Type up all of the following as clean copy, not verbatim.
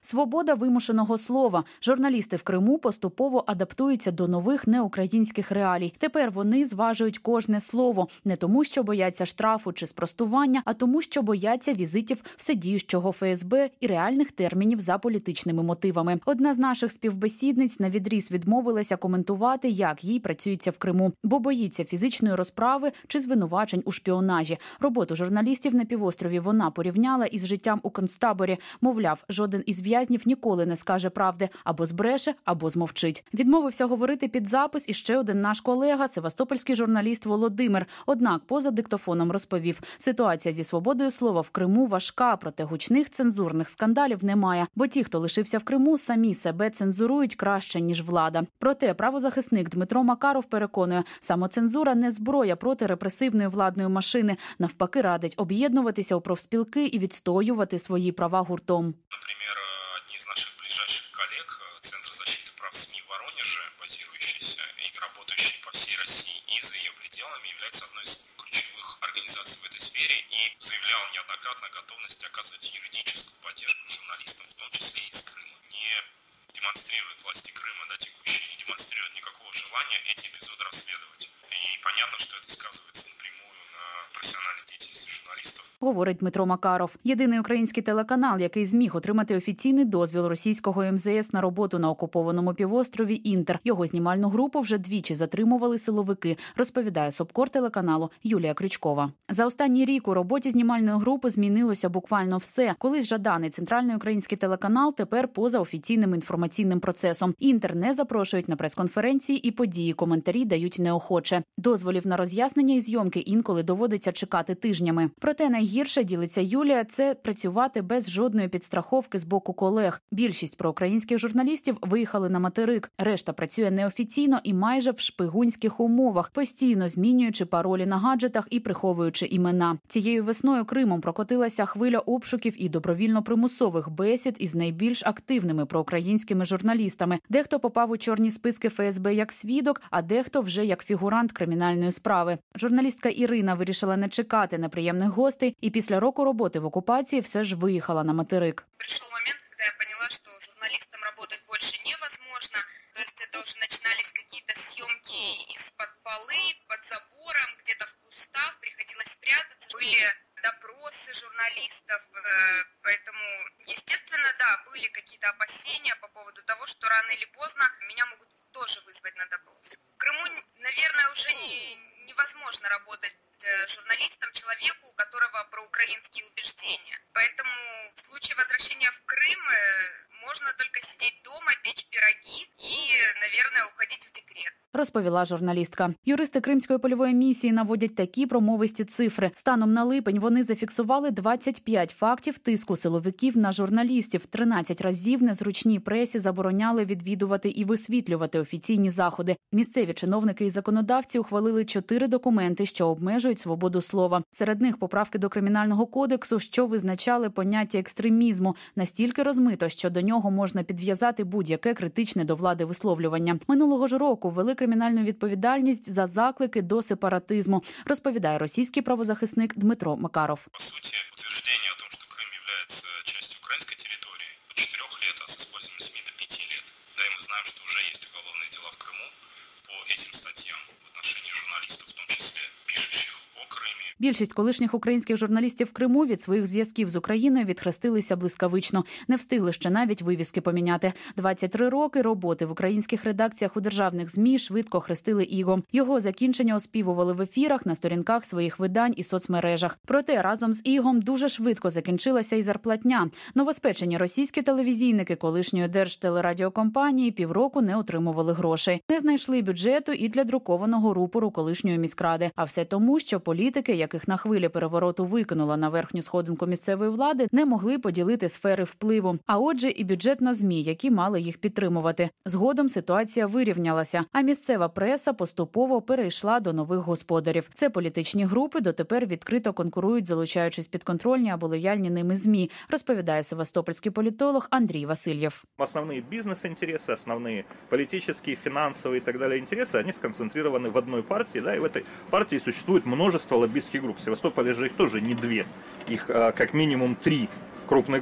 Свобода вимушеного слова. Журналісти в Криму поступово адаптуються до нових неукраїнських реалій. Тепер вони зважують кожне слово. Не тому, що бояться штрафу чи спростування, а тому, що бояться візитів вседіючого ФСБ і реальних термінів за політичними мотивами. Одна з наших співбесідниць навідріз відмовилася коментувати, як їй працюється в Криму, бо боїться фізичної розправи чи звинувачень у шпіонажі. Роботу журналістів на півострові вона порівняла із життям у концтаборі. Мовляв, жоден із в'язнів ніколи не скаже правди, або збреше, або змовчить. Відмовився говорити під запис і ще один наш колега, севастопольський журналіст Володимир. Однак поза диктофоном розповів, ситуація зі свободою слова в Криму важка, проте гучних цензурних скандалів немає, бо ті, хто лишився в Криму, самі себе цензурують краще, ніж влада. Проте правозахисник Дмитро Макаров переконує, самоцензура не зброя проти репресивної владної машини. Навпаки, радить об'єднуватися у профспілки і відстоювати свої права гуртом. Например, одни из наших ближайших коллег, Центр защиты прав СМИ в Воронеже, базирующийся и работающий по всей России и за ее пределами, является одной из ключевых организаций в этой сфере и заявлял неоднократно готовность оказывать юридическую поддержку журналистам, в том числе и из Крыма. Не демонстрируют власти Крыма, текущие, не демонстрируют никакого желания эти эпизоды расследовать. И понятно, что это сказывается напрямую на профессиональной деятельности журналистов. Говорить Дмитро Макаров. Єдиний український телеканал, який зміг отримати офіційний дозвіл російського МЗС на роботу на окупованому півострові «Інтер». Його знімальну групу вже двічі затримували силовики, розповідає субкор телеканалу Юлія Крючкова. За останній рік у роботі знімальної групи змінилося буквально все. Колись жаданий центральний український телеканал тепер поза офіційним інформаційним процесом. «Інтер» не запрошують на прес-конференції і події, коментарі дають неохоче. Дозволів на роз'яснення і зйомки інколи доводиться чекати тижнями. Проте найгірше, ділиться Юлія, це працювати без жодної підстраховки з боку колег. Більшість проукраїнських журналістів виїхали на материк. Решта працює неофіційно і майже в шпигунських умовах, постійно змінюючи паролі на гаджетах і приховуючи імена. Цією весною Кримом прокотилася хвиля обшуків і добровільно-примусових бесід із найбільш активними проукраїнськими журналістами. Дехто попав у чорні списки ФСБ як свідок, а дехто вже як фігурант кримінальної справи. Журналістка Ірина вирішила не чекати неприємних гостей і після року роботи в окупації все ж виїхала на материк. Прийшов момент, коли я поняла, що журналістам працювати більше невозможно. Тобто це вже починались якісь зйомки із-під поли, під забором, где-то в кустах, приходилось спрятаться. Були допросы журналистов, поэтому, естественно, да, были какие-то опасения по поводу того, что рано или поздно меня могут тоже вызвать на допрос. В Крыму, наверное, уже невозможно работать журналистом, человеку, у которого проукраинские убеждения. Поэтому в случае возвращения в Крым можно только сидеть дома, печь пироги и, наверное, уходить в декрет. Розповіла журналістка. Юристи Кримської польової місії наводять такі промовисті цифри. Станом на липень вони зафіксували 25 фактів тиску силовиків на журналістів. 13 разів незручній пресі забороняли відвідувати і висвітлювати офіційні заходи. Місцеві чиновники і законодавці ухвалили 4 документи, що обмежують свободу слова. Серед них поправки до Кримінального кодексу, що визначали поняття екстремізму, настільки розмито, що до нього можна підв'язати будь-яке критичне до влади висловлювання. Минулого ж року ввели кримінальну відповідальність за заклики до сепаратизму, розповідає російський правозахисник Дмитро Макаров. По суті, утверждение о том, что Крым является частью украинской территории от 4 лет, а с использованием СМИ до 5 лет. Да, и мы знаем, что уже есть уголовные дела в Крыму по этим статьям в отношении журналистов, в том числе пишущих о Крыме. Більшість колишніх українських журналістів в Криму від своїх зв'язків з Україною відхрестилися блискавично. Не встигли ще навіть вивіски поміняти. 23 роки роботи в українських редакціях у державних ЗМІ швидко хрестили ігом. Його закінчення оспівували в ефірах, на сторінках своїх видань і соцмережах. Проте разом з ігом дуже швидко закінчилася і зарплатня. Новоспечені російські телевізійники колишньої держтелерадіокомпанії півроку не отримували грошей. Не знайшли бюджету і для друкованого рупору колишньої міськради. А все тому, що політики, яких на хвилі перевороту викинула на верхню сходинку місцевої влади, не могли поділити сфери впливу. А отже, і бюджет на ЗМІ, які мали їх підтримувати. Згодом ситуація вирівнялася, а місцева преса поступово перейшла до нових господарів. Це політичні групи дотепер відкрито конкурують, залучаючись підконтрольні або лояльні ними ЗМІ, розповідає севастопольський політолог Андрій Васильєв. Основні бізнес-інтереси, основні політичні, фінансові і так далі інтереси, вони сконцентровані в одній партії, да, і в цій партії существует множество лоббистських групп. В Севастополе же их тоже не 2, их как минимум 3 крупные группы.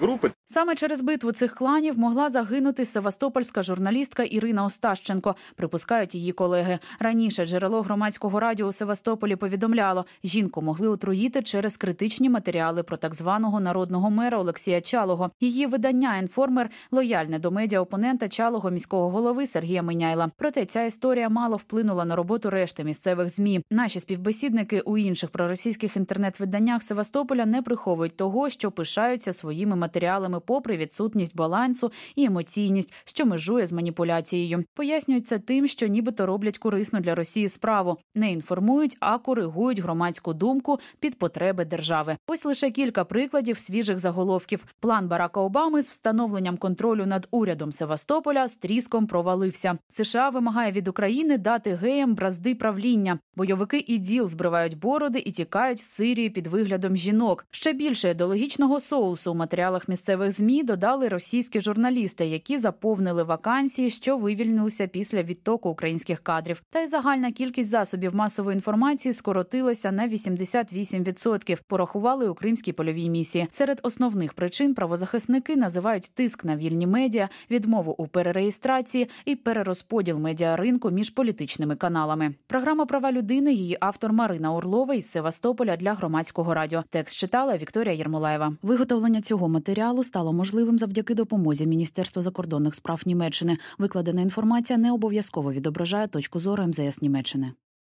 Саме через битву цих кланів могла загинути севастопольська журналістка Ірина Остащенко, припускають її колеги. Раніше джерело громадського радіо у Севастополі повідомляло, жінку могли отруїти через критичні матеріали про так званого народного мера Олексія Чалого. Її видання «Інформер» лояльне до медіа-опонента Чалого міського голови Сергія Миняйла. Проте ця історія мало вплинула на роботу решти місцевих ЗМІ. Наші співбесідники у інших проросійських інтернет-виданнях Севастополя не приховують того, що пишаються своїми матеріалами попри відсутність балансу і емоційність, що межує з маніпуляцією. Пояснюють це тим, що нібито роблять корисну для Росії справу. Не інформують, а коригують громадську думку під потреби держави. Ось лише кілька прикладів свіжих заголовків. План Барака Обами з встановленням контролю над урядом Севастополя з тріском провалився. США вимагає від України дати геям бразди правління. Бойовики ІДІЛ збривають бороди і тікають з Сирії під виглядом жінок. Ще більше ідеологічного соусу у матеріалах місцевих ЗМІ додали російські журналісти, які заповнили вакансії, що вивільнилися після відтоку українських кадрів. Та й загальна кількість засобів масової інформації скоротилася на 88%, порахували у Кримській польовій місії. Серед основних причин правозахисники називають тиск на вільні медіа, відмову у перереєстрації і перерозподіл медіаринку між політичними каналами. Програма «Права людини», її автор Марина Орлова із Севастополя для Громадського радіо. Текст читала Вікторія Єрмолаєва. Виготовлення цього матеріалу стало можливим завдяки допомозі Міністерства закордонних справ Німеччини. Викладена інформація не обов'язково відображає точку зору МЗС Німеччини.